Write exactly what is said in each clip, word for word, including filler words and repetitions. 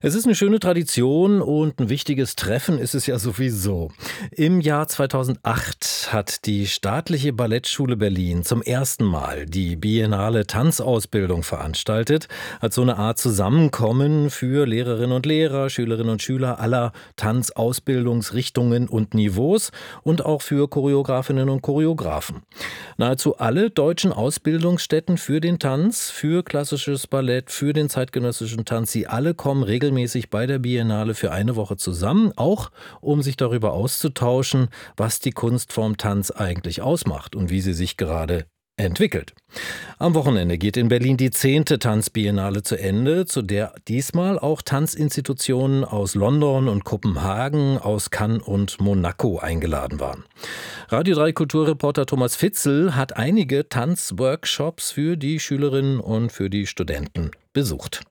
Es ist eine schöne Tradition und ein wichtiges Treffen ist es ja sowieso. Im Jahr zweitausendacht hat die Staatliche Ballettschule Berlin zum ersten Mal die Biennale Tanzausbildung veranstaltet, als so eine Art Zusammenkommen für Lehrerinnen und Lehrer, Schülerinnen und Schüler aller Tanzausbildungsrichtungen und Niveaus und auch für Choreografinnen und Choreografen. Nahezu alle deutschen Ausbildungsstätten für den Tanz, für klassisches Ballett, für den zeitgenössischen Tanz, sie alle kommen regelmäßig bei der Biennale für eine Woche zusammen, auch um sich darüber auszutauschen, was die Kunstform Tanz eigentlich ausmacht und wie sie sich gerade entwickelt. Am Wochenende geht in Berlin die zehnte Tanzbiennale zu Ende, zu der diesmal auch Tanzinstitutionen aus London und Kopenhagen, aus Cannes und Monaco eingeladen waren. Radio drei Kulturreporter Thomas Fitzel hat einige Tanzworkshops für die Schülerinnen und für die Studenten besucht.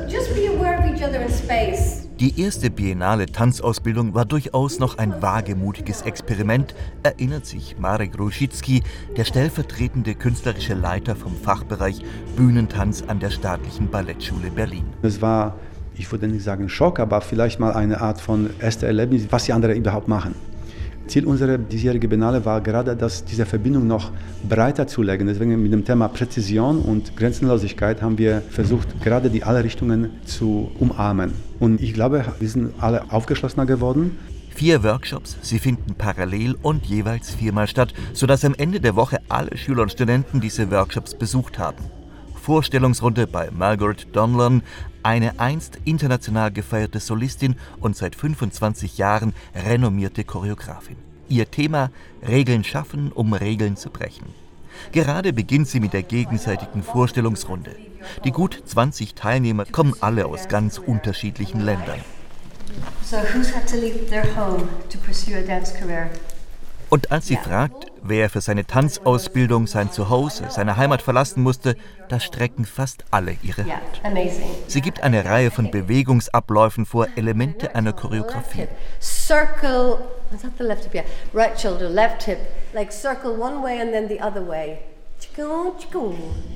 Die erste Biennale Tanzausbildung war durchaus noch ein wagemutiges Experiment, erinnert sich Marek Ruszycki, der stellvertretende künstlerische Leiter vom Fachbereich Bühnentanz an der Staatlichen Ballettschule Berlin. Es war, ich würde nicht sagen Schock, aber vielleicht mal eine Art von erstes Erlebnis, was die anderen überhaupt machen. Ziel unserer diesjährigen Biennale war gerade, dass diese Verbindung noch breiter zu legen. Deswegen mit dem Thema Präzision und Grenzenlosigkeit haben wir versucht, gerade die alle Richtungen zu umarmen. Und ich glaube, wir sind alle aufgeschlossener geworden. Vier Workshops, sie finden parallel und jeweils viermal statt, sodass am Ende der Woche alle Schüler und Studenten diese Workshops besucht haben. Vorstellungsrunde bei Margaret Donlan, eine einst international gefeierte Solistin und seit fünfundzwanzig Jahren renommierte Choreografin. Ihr Thema: Regeln schaffen, um Regeln zu brechen. Gerade beginnt sie mit der gegenseitigen Vorstellungsrunde. Die gut zwanzig Teilnehmer kommen alle aus ganz unterschiedlichen Ländern. So who's had to leave their home to pursue a dance career? Und als sie fragt, wer für seine Tanzausbildung sein Zuhause, seine Heimat verlassen musste, da strecken fast alle ihre Hand. Sie gibt eine Reihe von Bewegungsabläufen vor, Elemente einer Choreografie. Circle, is that the left hip? Yeah. Right shoulder, left hip. Like circle one way and then the other way. Chikung, chikung.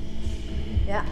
Ja.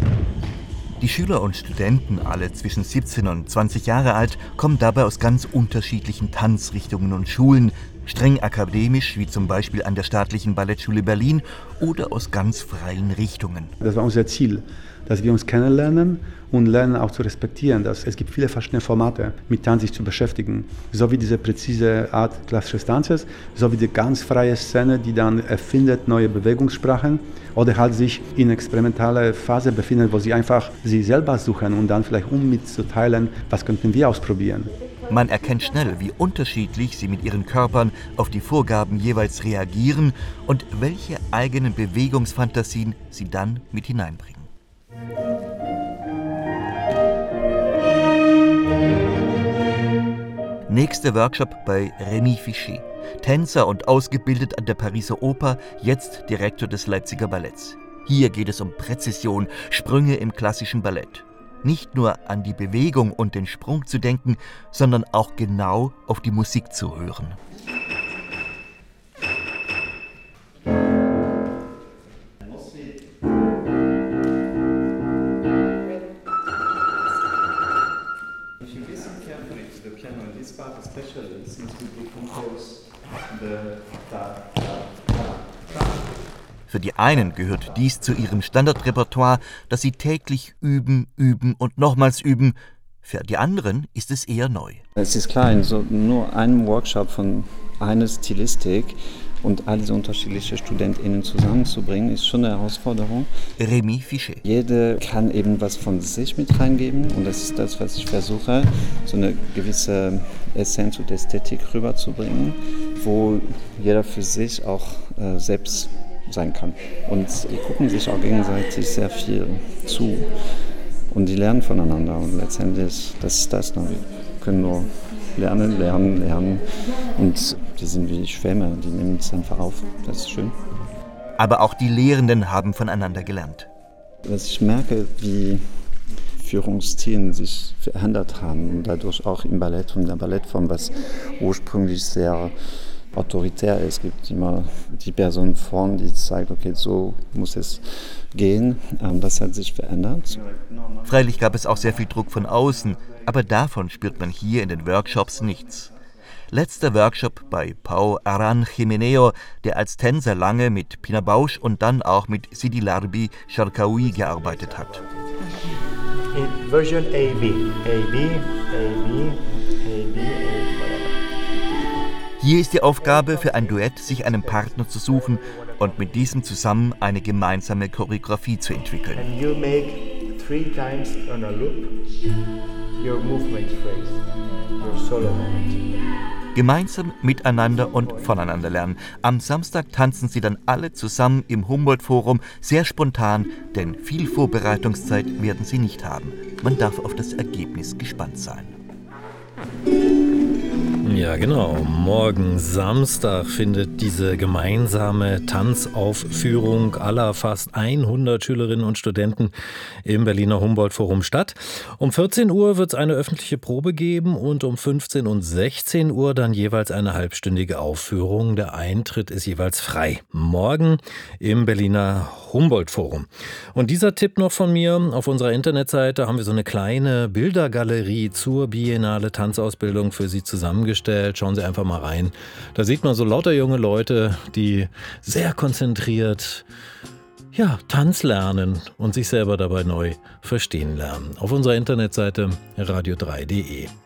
Die Schüler und Studenten, alle zwischen siebzehn und zwanzig Jahre alt, kommen dabei aus ganz unterschiedlichen Tanzrichtungen und Schulen, streng akademisch, wie zum Beispiel an der Staatlichen Ballettschule Berlin, oder aus ganz freien Richtungen. Das war unser Ziel, dass wir uns kennenlernen und lernen auch zu respektieren, dass es gibt viele verschiedene Formate, mit Tanz sich zu beschäftigen. So wie diese präzise Art klassisches Tanzes, so wie die ganz freie Szene, die dann erfindet neue Bewegungssprachen oder halt sich in experimentaler Phase befindet, wo sie einfach sie selber suchen und dann vielleicht um mitzuteilen, was könnten wir ausprobieren. Man erkennt schnell, wie unterschiedlich sie mit ihren Körpern auf die Vorgaben jeweils reagieren und welche eigenen Bewegungsfantasien sie dann mit hineinbringen. Nächster Workshop bei Rémi Fichet, Tänzer und ausgebildet an der Pariser Oper, jetzt Direktor des Leipziger Balletts. Hier geht es um Präzision, Sprünge im klassischen Ballett. Nicht nur an die Bewegung und den Sprung zu denken, sondern auch genau auf die Musik zu hören. Für die einen gehört dies zu ihrem Standardrepertoire, das sie täglich üben, üben und nochmals üben. Für die anderen ist es eher neu. Es ist klar, in so nur einem Workshop von einer Stilistik und all diese unterschiedlichen StudentInnen zusammenzubringen, ist schon eine Herausforderung. Rémi Fichet. Jeder kann eben was von sich mit reingeben und das ist das, was ich versuche, so eine gewisse Essenz und Ästhetik rüberzubringen, wo jeder für sich auch äh, selbst sein kann. Und die gucken sich auch gegenseitig sehr viel zu und die lernen voneinander und letztendlich, das ist das, wir können nur lernen, lernen, lernen und die sind wie Schwämme, die nehmen es einfach auf, das ist schön. Aber auch die Lehrenden haben voneinander gelernt. Was ich merke, wie Führungsstilen sich verändert haben und dadurch auch im Ballett und der Ballettform, was ursprünglich sehr autoritär ist. Es gibt immer die Person vorn, die sagt, okay, so muss es gehen. Das hat sich verändert. Freilich gab es auch sehr viel Druck von außen, aber davon spürt man hier in den Workshops nichts. Letzter Workshop bei Pau Aran-Jimeneo, der als Tänzer lange mit Pina Bausch und dann auch mit Sidi Larbi Charkaoui gearbeitet hat. In Version A B, A B, A B, A B, A. Hier ist die Aufgabe für ein Duett, sich einen Partner zu suchen und mit diesem zusammen eine gemeinsame Choreografie zu entwickeln. And you make three times on a loop your movement phrase, your solo moment. Gemeinsam miteinander und voneinander lernen. Am Samstag tanzen sie dann alle zusammen im Humboldt-Forum, sehr spontan, denn viel Vorbereitungszeit werden sie nicht haben. Man darf auf das Ergebnis gespannt sein. Ja, genau. Morgen Samstag findet diese gemeinsame Tanzaufführung aller fast hundert Schülerinnen und Studenten im Berliner Humboldt-Forum statt. Um vierzehn Uhr wird es eine öffentliche Probe geben und um fünfzehn und sechzehn Uhr dann jeweils eine halbstündige Aufführung. Der Eintritt ist jeweils frei. Morgen im Berliner Humboldt-Forum. Und dieser Tipp noch von mir: Auf unserer Internetseite haben wir so eine kleine Bildergalerie zur Biennale Tanzausbildung für Sie zusammengestellt. Schauen Sie einfach mal rein. Da sieht man so lauter junge Leute, die sehr konzentriert ja, Tanz lernen und sich selber dabei neu verstehen lernen. Auf unserer Internetseite radio drei punkt de.